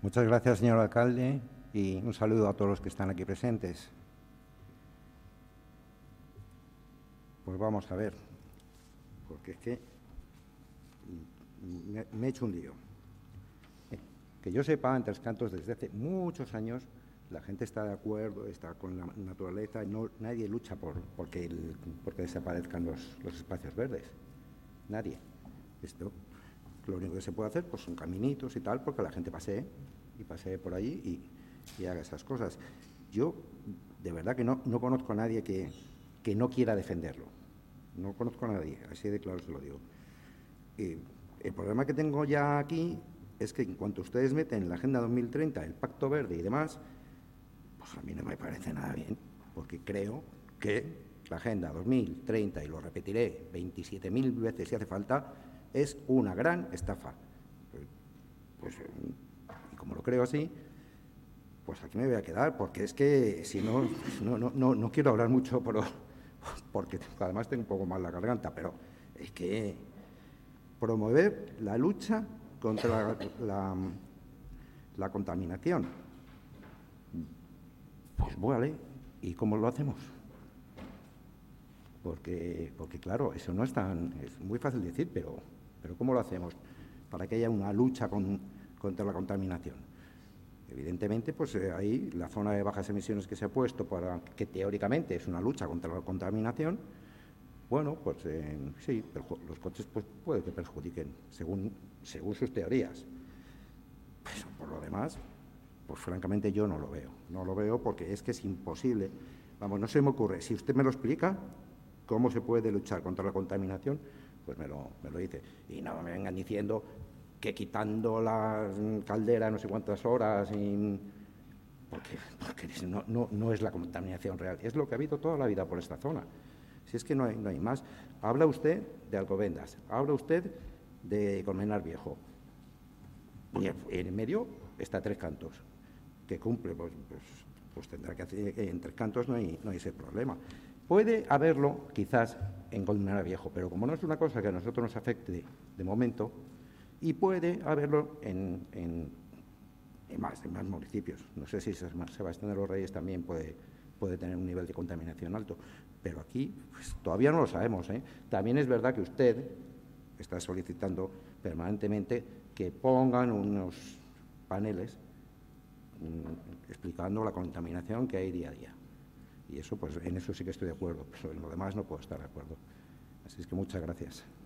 Muchas gracias, señor alcalde, y un saludo a todos los que están aquí presentes. Pues vamos a ver, porque es que me he hecho un lío. Que yo sepa, en Tres Cantos desde hace muchos años la gente está de acuerdo, está con la naturaleza, nadie lucha porque desaparezcan los espacios verdes. Nadie. Esto, lo único que se puede hacer pues son caminitos y tal, porque la gente pasee por allí y haga esas cosas. Yo, de verdad que no conozco a nadie que no quiera defenderlo. No conozco a nadie, así de claro se lo digo. El problema que tengo ya aquí es que en cuanto ustedes meten en la Agenda 2030 el Pacto Verde y demás, pues a mí no me parece nada bien, porque creo que la Agenda 2030, y lo repetiré 27.000 veces si hace falta, es una gran estafa. Y como lo creo así, pues aquí me voy a quedar, porque es que si no quiero hablar mucho, porque además tengo un poco mal la garganta, pero es que promover la lucha contra la contaminación. Pues vale, ¿y cómo lo hacemos? Porque claro, eso no es muy fácil decir, pero ¿cómo lo hacemos para que haya una lucha contra la contaminación? Evidentemente, pues ahí la zona de bajas emisiones que se ha puesto, que teóricamente es una lucha contra la contaminación, bueno, pues sí, los coches pues, puede que perjudiquen, según sus teorías. Pero por lo demás, pues francamente yo no lo veo. No lo veo porque es que es imposible. Vamos, no se me ocurre. Si usted me lo explica, cómo se puede luchar contra la contaminación, pues me lo dice. Y no me vengan diciendo que quitando la caldera no sé cuántas horas, porque no es la contaminación real. Es lo que ha habido toda la vida por esta zona. Si es que no hay más. Habla usted de Alcobendas, habla usted de Colmenar Viejo. Y en medio está Tres Cantos, que cumple, pues tendrá que hacer. En Tres Cantos no hay ese problema. Puede haberlo, quizás, en Colmenar Viejo, pero como no es una cosa que a nosotros nos afecte de momento, y puede haberlo en más municipios. No sé si Sebastián de los Reyes también puede tener un nivel de contaminación alto, pero aquí pues, todavía no lo sabemos, ¿eh? También es verdad que usted está solicitando permanentemente que pongan unos paneles explicando la contaminación que hay día a día. Y eso, pues en eso sí que estoy de acuerdo, pero en lo demás no puedo estar de acuerdo. Así es que muchas gracias.